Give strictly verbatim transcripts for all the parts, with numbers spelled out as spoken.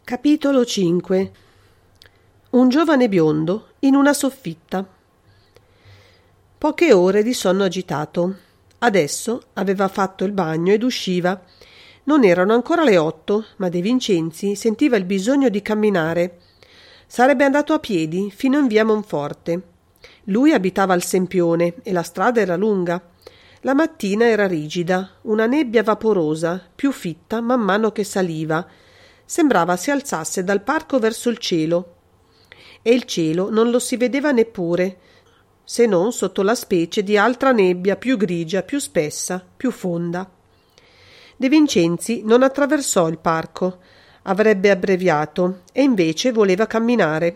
Capitolo cinque. Un giovane biondo in una soffitta. Poche ore di sonno agitato. Adesso aveva fatto il bagno ed usciva. Non erano ancora le otto, ma De Vincenzi sentiva il bisogno di camminare. Sarebbe andato a piedi fino in via Monforte. Lui abitava al Sempione e la strada era lunga. La mattina era rigida, una nebbia vaporosa, più fitta man mano che saliva. Sembrava si alzasse dal parco verso il cielo, e il cielo non lo si vedeva neppure, se non sotto la specie di altra nebbia più grigia, più spessa, più fonda. De Vincenzi non attraversò il parco, avrebbe abbreviato, e invece voleva camminare.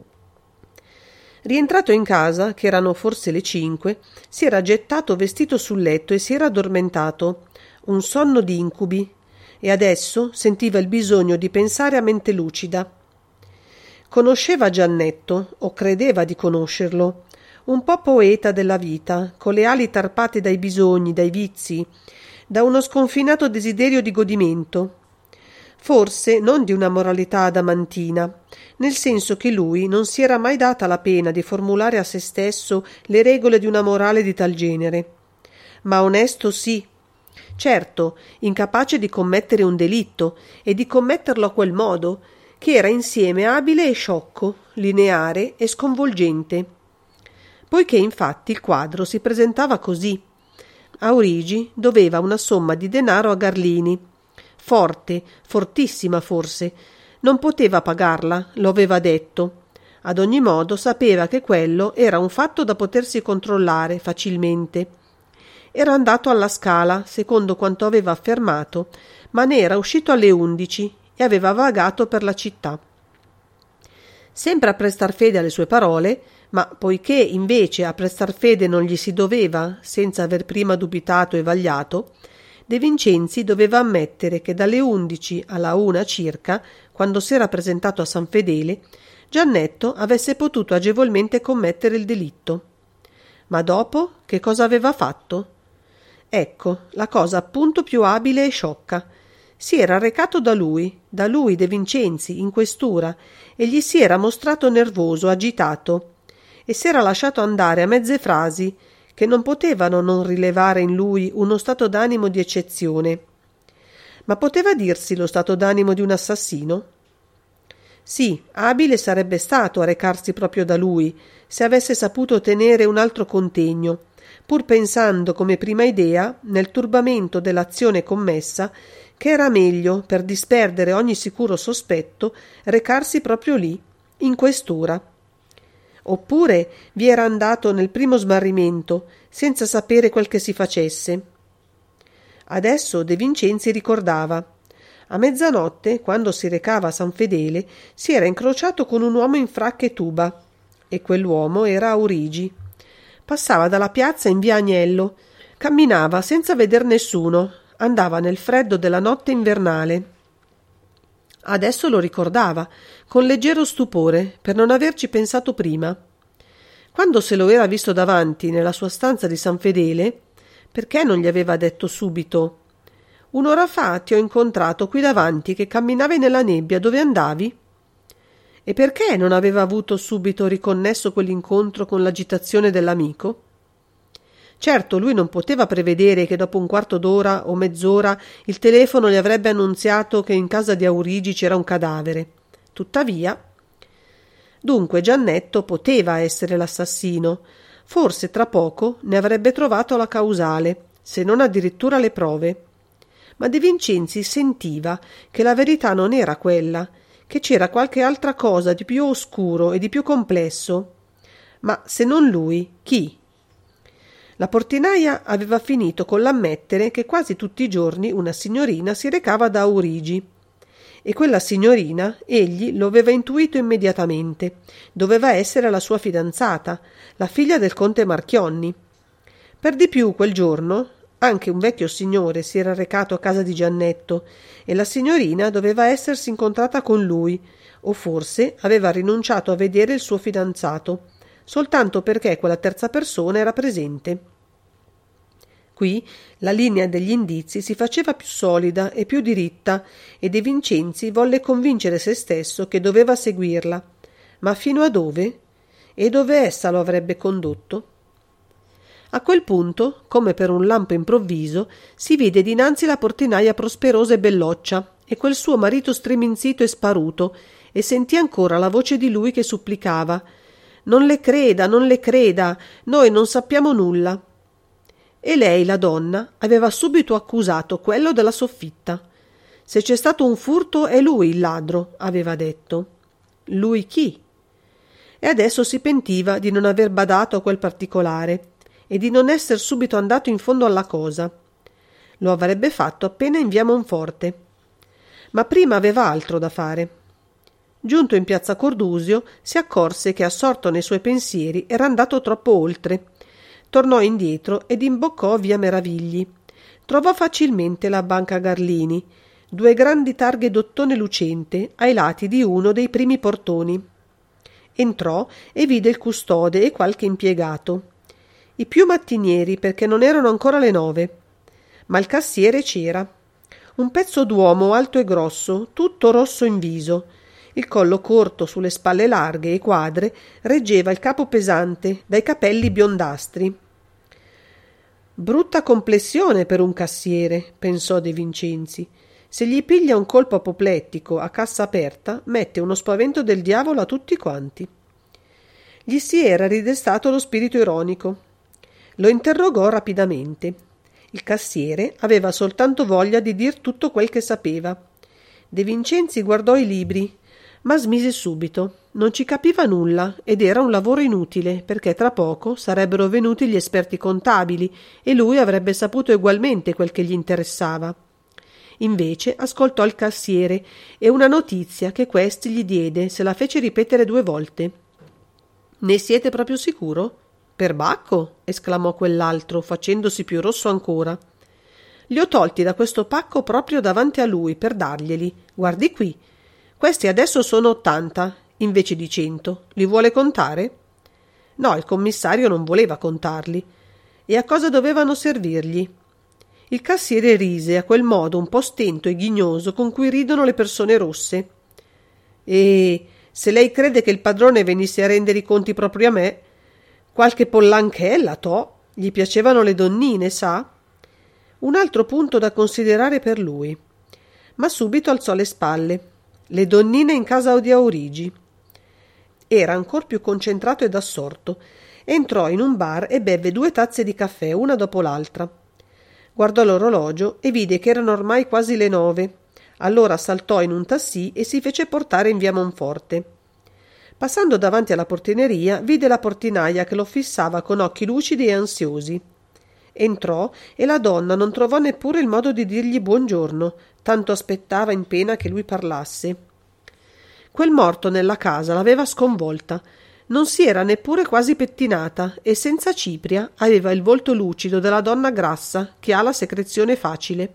Rientrato in casa, che erano forse le cinque, si era gettato vestito sul letto e si era addormentato, un sonno di incubi, e adesso sentiva il bisogno di pensare a mente lucida. Conosceva Giannetto, o credeva di conoscerlo, un po' poeta della vita, con le ali tarpate dai bisogni, dai vizi, da uno sconfinato desiderio di godimento. Forse non di una moralità adamantina, nel senso che lui non si era mai data la pena di formulare a se stesso le regole di una morale di tal genere. Ma onesto sì, certo, incapace di commettere un delitto e di commetterlo a quel modo, che era insieme abile e sciocco, lineare e sconvolgente. Poiché infatti il quadro si presentava così. Aurigi doveva una somma di denaro a Garlini, forte, fortissima forse, non poteva pagarla, lo aveva detto. Ad ogni modo sapeva che quello era un fatto da potersi controllare facilmente. Era andato alla Scala, secondo quanto aveva affermato, ma ne era uscito alle undici e aveva vagato per la città. Sempre a prestar fede alle sue parole, ma poiché invece a prestar fede non gli si doveva, senza aver prima dubitato e vagliato, De Vincenzi doveva ammettere che dalle undici alla una circa, quando s'era presentato a San Fedele, Giannetto avesse potuto agevolmente commettere il delitto. Ma dopo che cosa aveva fatto? Ecco, la cosa appunto più abile e sciocca. Si era recato da lui, da lui De Vincenzi, in questura, e gli si era mostrato nervoso, agitato, e s'era lasciato andare a mezze frasi che non potevano non rilevare in lui uno stato d'animo di eccezione. Ma poteva dirsi lo stato d'animo di un assassino? Sì, abile sarebbe stato a recarsi proprio da lui, se avesse saputo tenere un altro contegno, pur pensando come prima idea, nel turbamento dell'azione commessa, che era meglio, per disperdere ogni sicuro sospetto, recarsi proprio lì, in questura. Oppure vi era andato nel primo smarrimento, senza sapere quel che si facesse. Adesso De Vincenzi ricordava. A mezzanotte, quando si recava a San Fedele, si era incrociato con un uomo in fracca e tuba, e quell'uomo era Aurigi. Passava dalla piazza in via Agnello, camminava senza veder nessuno, andava nel freddo della notte invernale. Adesso lo ricordava, con leggero stupore, per non averci pensato prima. Quando se lo era visto davanti nella sua stanza di San Fedele, perché non gli aveva detto subito: «Un'ora fa ti ho incontrato qui davanti che camminavi nella nebbia, dove andavi?» E perché non aveva avuto subito riconnesso quell'incontro con l'agitazione dell'amico? Certo, lui non poteva prevedere che dopo un quarto d'ora o mezz'ora il telefono gli avrebbe annunziato che in casa di Aurigi c'era un cadavere. Tuttavia, dunque Giannetto poteva essere l'assassino. Forse tra poco ne avrebbe trovato la causale, se non addirittura le prove. Ma De Vincenzi sentiva che la verità non era quella, che c'era qualche altra cosa di più oscuro e di più complesso. Ma se non lui, chi? La portinaia aveva finito con l'ammettere che quasi tutti i giorni una signorina si recava da Aurigi. E quella signorina, egli lo aveva intuito immediatamente, doveva essere la sua fidanzata, la figlia del conte Marchionni. Per di più quel giorno anche un vecchio signore si era recato a casa di Giannetto e la signorina doveva essersi incontrata con lui, o forse aveva rinunciato a vedere il suo fidanzato, soltanto perché quella terza persona era presente. Qui la linea degli indizi si faceva più solida e più diritta e De Vincenzi volle convincere se stesso che doveva seguirla. Ma fino a dove? E dove essa lo avrebbe condotto? A quel punto, come per un lampo improvviso, si vide dinanzi la portinaia prosperosa e belloccia e quel suo marito striminzito e sparuto, e sentì ancora la voce di lui che supplicava: «Non le creda, non le creda, noi non sappiamo nulla». E lei, la donna, aveva subito accusato quello della soffitta. «Se c'è stato un furto è lui il ladro», aveva detto. Lui chi? E adesso si pentiva di non aver badato a quel particolare e di non esser subito andato in fondo alla cosa. Lo avrebbe fatto appena in via Monforte. Ma prima aveva altro da fare. Giunto in piazza Cordusio, si accorse che, assorto nei suoi pensieri, era andato troppo oltre. Tornò indietro ed imboccò via Meravigli. Trovò facilmente la banca Garlini, due grandi targhe d'ottone lucente ai lati di uno dei primi portoni. Entrò e vide il custode e qualche impiegato. I più mattinieri, perché non erano ancora le nove. Ma il cassiere c'era. Un pezzo d'uomo alto e grosso, tutto rosso in viso. Il collo corto sulle spalle larghe e quadre reggeva il capo pesante dai capelli biondastri. Brutta complessione per un cassiere, pensò De Vincenzi. Se gli piglia un colpo apoplettico a cassa aperta, mette uno spavento del diavolo a tutti quanti. Gli si era ridestato lo spirito ironico. Lo interrogò rapidamente. Il cassiere aveva soltanto voglia di dir tutto quel che sapeva. De Vincenzi guardò i libri, ma smise subito. Non ci capiva nulla ed era un lavoro inutile, perché tra poco sarebbero venuti gli esperti contabili e lui avrebbe saputo egualmente quel che gli interessava. Invece ascoltò il cassiere e una notizia che questi gli diede se la fece ripetere due volte. «Ne siete proprio sicuro?» «Per Bacco!» esclamò quell'altro, facendosi più rosso ancora. «Li ho tolti da questo pacco proprio davanti a lui per darglieli. Guardi qui. Questi adesso sono ottanta, invece di cento. Li vuole contare?» No, il commissario non voleva contarli. E a cosa dovevano servirgli? Il cassiere rise a quel modo un po' stento e ghignoso con cui ridono le persone rosse. «E se lei crede che il padrone venisse a rendere i conti proprio a me, qualche pollanchella, toh, gli piacevano le donnine, sa?» Un altro punto da considerare per lui. Ma subito alzò le spalle. Le donnine in casa di Aurigi. Era ancor più concentrato ed assorto. Entrò in un bar e bevve due tazze di caffè, una dopo l'altra. Guardò l'orologio e vide che erano ormai quasi le nove. Allora saltò in un tassì e si fece portare in via Monforte. Passando davanti alla portineria, vide la portinaia che lo fissava con occhi lucidi e ansiosi. Entrò e la donna non trovò neppure il modo di dirgli buongiorno, tanto aspettava in pena che lui parlasse. Quel morto nella casa l'aveva sconvolta. Non si era neppure quasi pettinata e senza cipria aveva il volto lucido della donna grassa che ha la secrezione facile.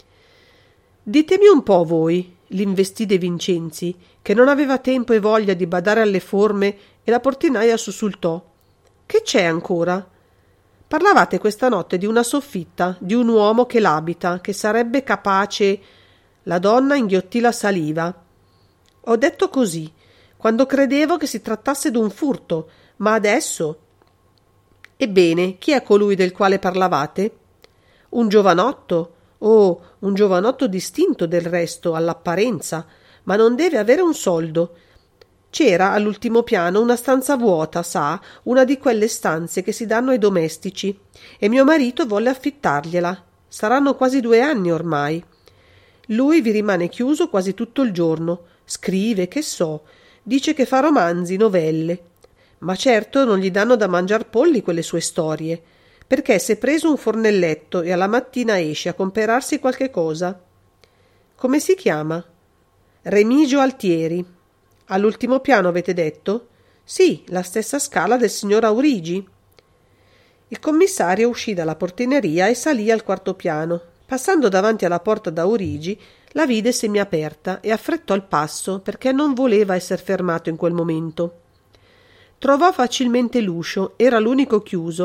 «Ditemi un po' voi», l'investì De Vincenzi, che non aveva tempo e voglia di badare alle forme, e la portinaia sussultò. «Che c'è ancora? Parlavate questa notte di una soffitta, di un uomo che l'abita, che sarebbe capace...» La donna inghiottì la saliva. «Ho detto così, quando credevo che si trattasse d'un furto, ma adesso...» «Ebbene, chi è colui del quale parlavate?» «Un giovanotto? Oh, un giovanotto distinto del resto, all'apparenza, ma non deve avere un soldo. C'era all'ultimo piano una stanza vuota, sa, una di quelle stanze che si danno ai domestici, e mio marito volle affittargliela. Saranno quasi due anni ormai. Lui vi rimane chiuso quasi tutto il giorno, scrive, che so, dice che fa romanzi, novelle. Ma certo non gli danno da mangiar polli quelle sue storie, perché s'è preso un fornelletto e alla mattina esce a comperarsi qualche cosa. Come si chiama? Remigio Altieri. All'ultimo piano avete detto? Sì, la stessa scala del signor Aurigi. Il commissario uscì dalla portineria e salì al quarto piano. Passando davanti alla porta d'Aurigi, la vide semiaperta e affrettò il passo perché non voleva esser fermato in quel momento. Trovò facilmente l'uscio, era l'unico chiuso,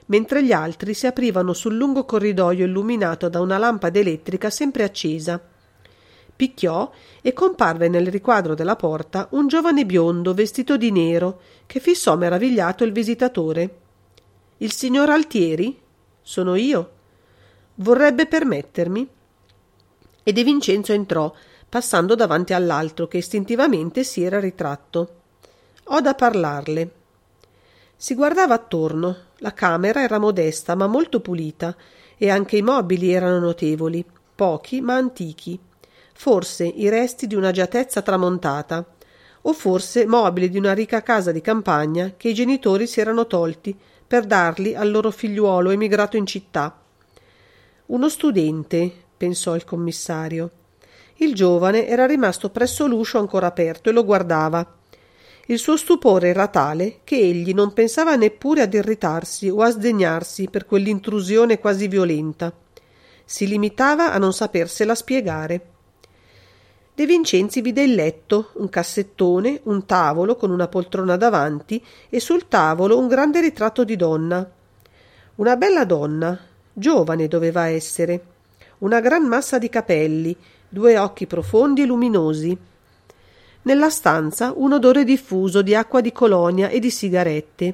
mentre gli altri si aprivano sul lungo corridoio illuminato da una lampada elettrica sempre accesa. Picchiò e comparve nel riquadro della porta un giovane biondo vestito di nero che fissò meravigliato il visitatore. «Il signor Altieri? Sono io. Vorrebbe permettermi?» E De Vincenzo entrò, passando davanti all'altro che istintivamente si era ritratto. «Ho da parlarle». Si guardava attorno. La camera era modesta ma molto pulita e anche i mobili erano notevoli, pochi ma antichi. Forse i resti di un'agiatezza tramontata, o forse mobili di una ricca casa di campagna che i genitori si erano tolti per darli al loro figliuolo emigrato in città. Uno studente, pensò il commissario. Il giovane era rimasto presso l'uscio ancora aperto e lo guardava. Il suo stupore era tale che egli non pensava neppure ad irritarsi o a sdegnarsi per quell'intrusione quasi violenta. Si limitava a non sapersela spiegare. De Vincenzi vide il letto, un cassettone, un tavolo con una poltrona davanti e sul tavolo un grande ritratto di donna. Una bella donna, giovane doveva essere, una gran massa di capelli, due occhi profondi e luminosi. Nella stanza un odore diffuso di acqua di colonia e di sigarette.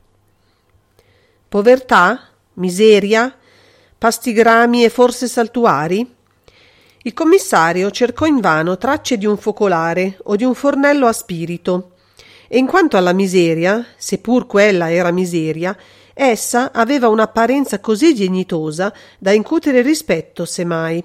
Povertà? Miseria? Pastigrami e forse saltuari? Il commissario cercò invano tracce di un focolare o di un fornello a spirito, e in quanto alla miseria, seppur quella era miseria, essa aveva un'apparenza così dignitosa da incutere rispetto, semmai.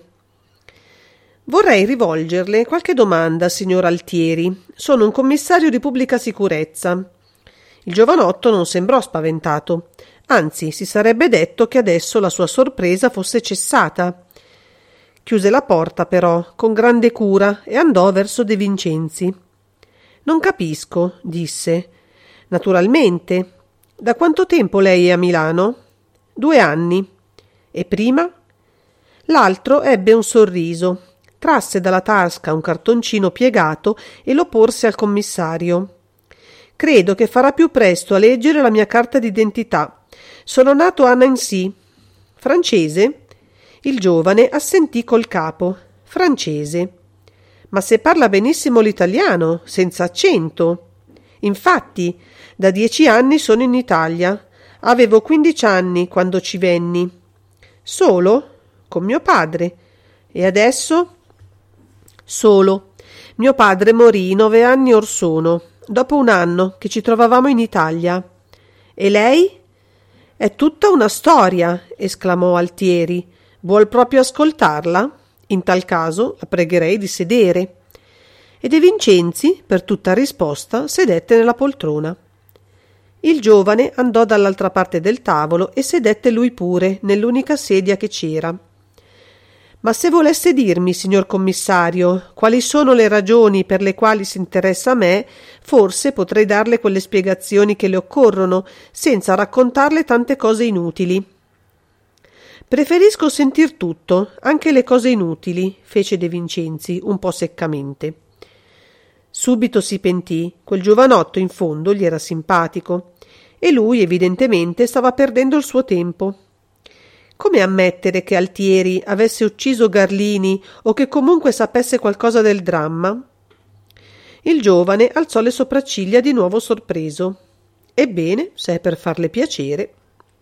Vorrei rivolgerle qualche domanda, signor Altieri. Sono un commissario di pubblica sicurezza. Il giovanotto non sembrò spaventato, anzi si sarebbe detto che adesso la sua sorpresa fosse cessata. Chiuse la porta però con grande cura e andò verso De Vincenzi. Non capisco, disse. Naturalmente. Da quanto tempo lei è a Milano? Due anni. E prima? L'altro ebbe un sorriso, trasse dalla tasca un cartoncino piegato e lo porse al commissario. Credo che farà più presto a leggere la mia carta d'identità. Sono nato a Nancy. Francese? Il giovane assentì col capo. Francese. Ma se parla benissimo l'italiano, senza accento. Infatti, da dieci anni sono in Italia. Avevo quindici anni quando ci venni. Solo? Con mio padre. E adesso? Solo. Mio padre morì nove anni or sono, dopo un anno che ci trovavamo in Italia. E lei? È tutta una storia, esclamò Altieri. Vuol proprio ascoltarla? In tal caso la pregherei di sedere. E De Vincenzi, per tutta risposta, sedette nella poltrona. Il giovane andò dall'altra parte del tavolo e sedette lui pure, nell'unica sedia che c'era. Ma se volesse dirmi, signor commissario, quali sono le ragioni per le quali si interessa a me, forse potrei darle quelle spiegazioni che le occorrono, senza raccontarle tante cose inutili. Preferisco sentir tutto, anche le cose inutili, fece De Vincenzi un po' seccamente. Subito si pentì, quel giovanotto in fondo gli era simpatico, e lui evidentemente stava perdendo il suo tempo. Come ammettere che Altieri avesse ucciso Garlini o che comunque sapesse qualcosa del dramma? Il giovane alzò le sopracciglia di nuovo sorpreso. Ebbene, se è per farle piacere.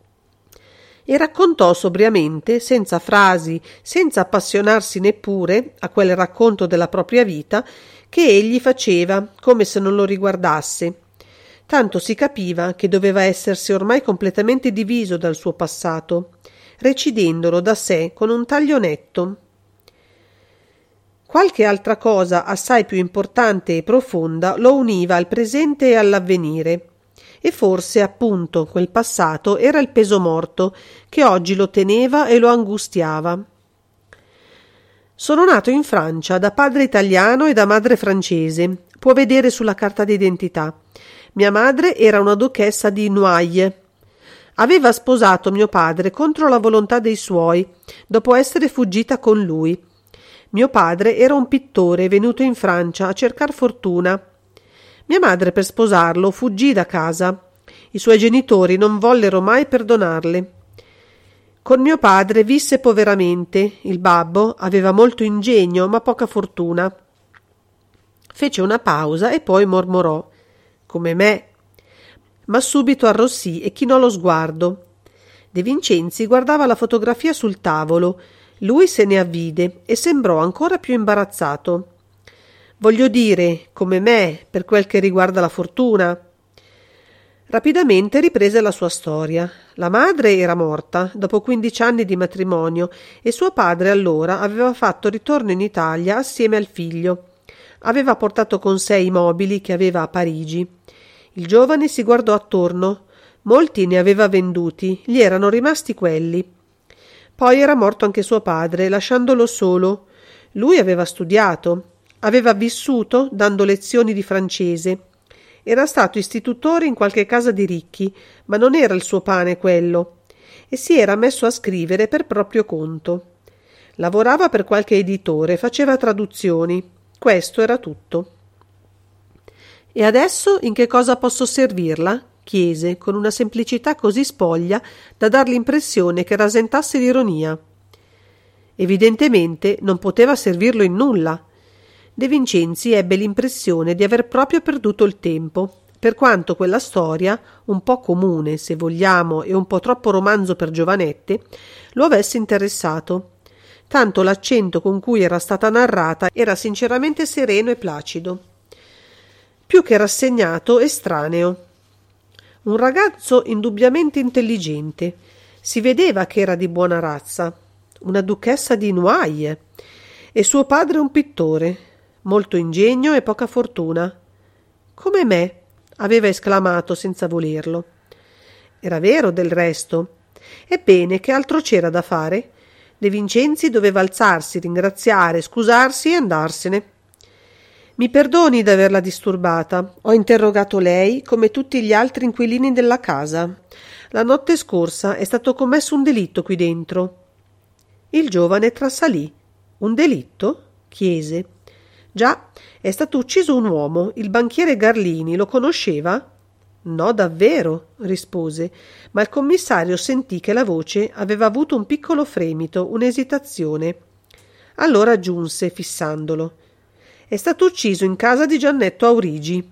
E raccontò sobriamente, senza frasi, senza appassionarsi neppure a quel racconto della propria vita che egli faceva come se non lo riguardasse. Tanto si capiva che doveva essersi ormai completamente diviso dal suo passato, recidendolo da sé con un taglio netto. Qualche altra cosa assai più importante e profonda lo univa al presente e all'avvenire, e forse appunto quel passato era il peso morto che oggi lo teneva e lo angustiava. Sono nato in Francia da padre italiano e da madre francese, può vedere sulla carta d'identità. Mia madre era una duchessa di Noailles. Aveva sposato mio padre contro la volontà dei suoi, dopo essere fuggita con lui. Mio padre era un pittore venuto in Francia a cercar fortuna. Mia madre per sposarlo fuggì da casa. I I suoi genitori non vollero mai perdonarle. Con mio padre visse poveramente. Il babbo aveva molto ingegno ma poca fortuna. Fece una pausa e poi mormorò: come me. Ma subito arrossì e chinò lo sguardo. De Vincenzi guardava la fotografia sul tavolo. Lui se ne avvide e sembrò ancora più imbarazzato. Voglio dire, come me, per quel che riguarda la fortuna. Rapidamente riprese la sua storia. La madre era morta dopo quindici anni di matrimonio e suo padre allora aveva fatto ritorno in Italia assieme al figlio. Aveva portato con sé i mobili che aveva a Parigi. Il giovane si guardò attorno. Molti ne aveva venduti, gli erano rimasti quelli. Poi era morto anche suo padre, lasciandolo solo. Lui aveva studiato, aveva vissuto dando lezioni di francese. Era stato istitutore in qualche casa di ricchi, ma non era il suo pane quello, e si era messo a scrivere per proprio conto. Lavorava per qualche editore, faceva traduzioni. Questo era tutto. E adesso in che cosa posso servirla? Chiese, con una semplicità così spoglia da dar l'impressione che rasentasse l'ironia. Evidentemente non poteva servirlo in nulla. De Vincenzi ebbe l'impressione di aver proprio perduto il tempo, per quanto quella storia, un po' comune, se vogliamo, e un po' troppo romanzo per giovanette, lo avesse interessato. Tanto l'accento con cui era stata narrata era sinceramente sereno e placido. Più che rassegnato, estraneo. Un ragazzo indubbiamente intelligente. Si vedeva che era di buona razza. Una duchessa di Noailles. E suo padre un pittore. Molto ingegno e poca fortuna. Come me, aveva esclamato senza volerlo. Era vero del resto. Ebbene, che altro c'era da fare? De Vincenzi doveva alzarsi, ringraziare, scusarsi e andarsene. Mi perdoni d'averla disturbata. Ho interrogato lei come tutti gli altri inquilini della casa. La notte scorsa è stato commesso un delitto qui dentro. Il giovane trasalì. Un delitto? Chiese. Già, è stato ucciso un uomo, il banchiere Garlini. Lo conosceva? No, davvero, rispose, ma il commissario sentì che la voce aveva avuto un piccolo fremito, un'esitazione. Allora aggiunse, fissandolo: è stato ucciso in casa di Giannetto Aurigi.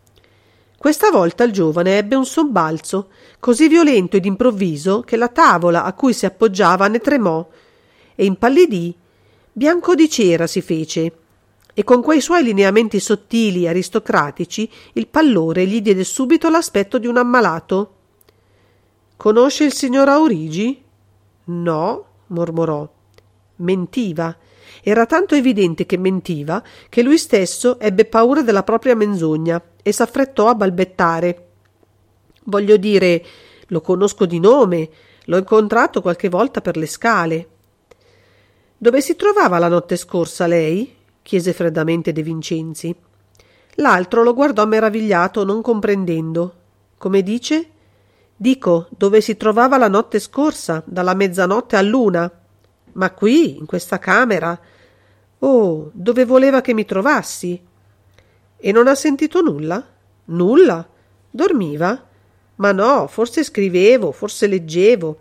Questa volta il giovane ebbe un sobbalzo, così violento ed improvviso che la tavola a cui si appoggiava ne tremò e impallidì, bianco di cera si fece, e con quei suoi lineamenti sottili e aristocratici il pallore gli diede subito l'aspetto di un ammalato. Conosce il signor Aurigi? No, mormorò. Mentiva. Era tanto evidente che mentiva che lui stesso ebbe paura della propria menzogna e s'affrettò a balbettare. Voglio dire, lo conosco di nome, l'ho incontrato qualche volta per le scale. Dove si trovava la notte scorsa lei? Chiese freddamente De Vincenzi. L'altro lo guardò meravigliato, non comprendendo. Come dice? Dico, dove si trovava la notte scorsa, dalla mezzanotte all'una. Ma qui, in questa camera. Oh, dove voleva che mi trovassi? E non ha sentito nulla? Nulla? Dormiva? Ma no, forse scrivevo, forse leggevo.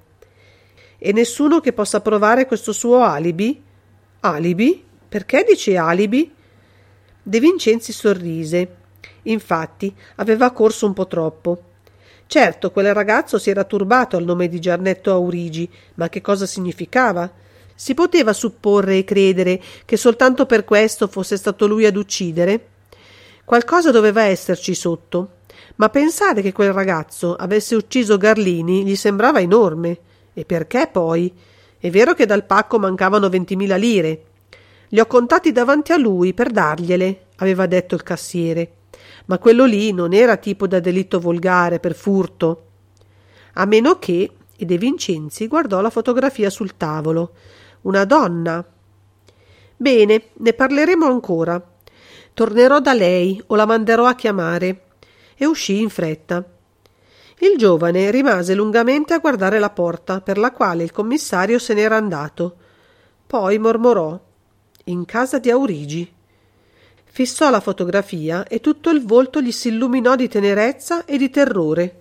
E nessuno che possa provare questo suo alibi? Alibi? Perché dice alibi? De Vincenzi sorrise. Infatti, aveva corso un po' troppo. Certo, quel ragazzo si era turbato al nome di Giannetto Aurigi, ma che cosa significava? Si poteva supporre e credere che soltanto per questo fosse stato lui ad uccidere? Qualcosa doveva esserci sotto, ma pensare che quel ragazzo avesse ucciso Garlini gli sembrava enorme. E perché poi? È vero che dal pacco mancavano ventimila lire. Li ho contati davanti a lui per dargliele, aveva detto il cassiere. Ma quello lì non era tipo da delitto volgare, per furto. A meno che, e De Vincenzi guardò la fotografia sul tavolo. Una donna. Bene, ne parleremo ancora. Tornerò da lei o la manderò a chiamare. E uscì in fretta. Il giovane rimase lungamente a guardare la porta, per la quale il commissario se n'era andato. Poi mormorò: in casa di Aurigi. Fissò la fotografia e tutto il volto gli si illuminò di tenerezza e di terrore.